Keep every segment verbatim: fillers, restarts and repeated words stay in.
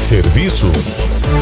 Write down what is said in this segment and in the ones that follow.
Serviços.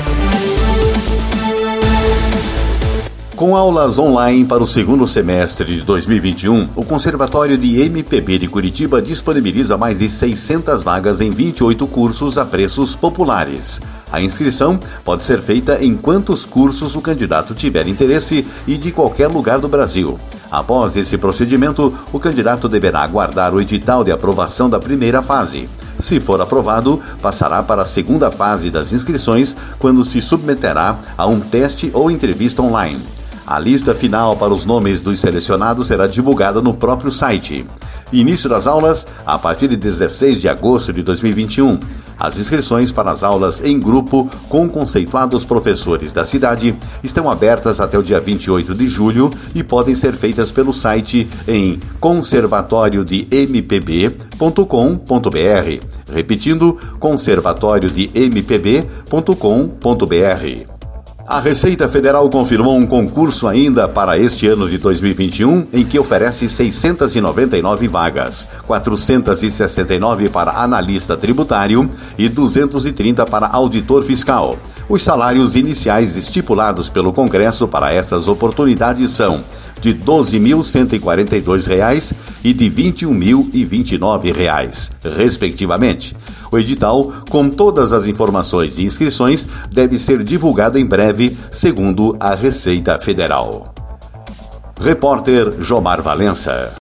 Com aulas online para o segundo semestre de dois mil e vinte e um, o Conservatório de M P B de Curitiba disponibiliza mais de seiscentas vagas em vinte e oito cursos a preços populares. A inscrição pode ser feita em quantos cursos o candidato tiver interesse e de qualquer lugar do Brasil. Após esse procedimento, o candidato deverá aguardar o edital de aprovação da primeira fase. Se for aprovado, passará para a segunda fase das inscrições, quando se submeterá a um teste ou entrevista online. A lista final para os nomes dos selecionados será divulgada no próprio site. Início das aulas a partir de dezesseis de agosto de dois mil e vinte e um. As inscrições para as aulas em grupo com conceituados professores da cidade estão abertas até o dia vinte e oito de julho e podem ser feitas pelo site em conservatório de m p b ponto com ponto b r. Repetindo, conservatório de m p b ponto com ponto b r. A Receita Federal confirmou um concurso ainda para este ano de dois mil e vinte e um, em que oferece seiscentas e noventa e nove vagas, quatrocentas e sessenta e nove para analista tributário e duzentas e trinta para auditor fiscal. Os salários iniciais estipulados pelo Congresso para essas oportunidades são de doze mil cento e quarenta e dois reais e de vinte e um mil e vinte e nove reais, respectivamente. O edital, com todas as informações e inscrições, deve ser divulgado em breve, segundo a Receita Federal. Repórter Jomar Valença.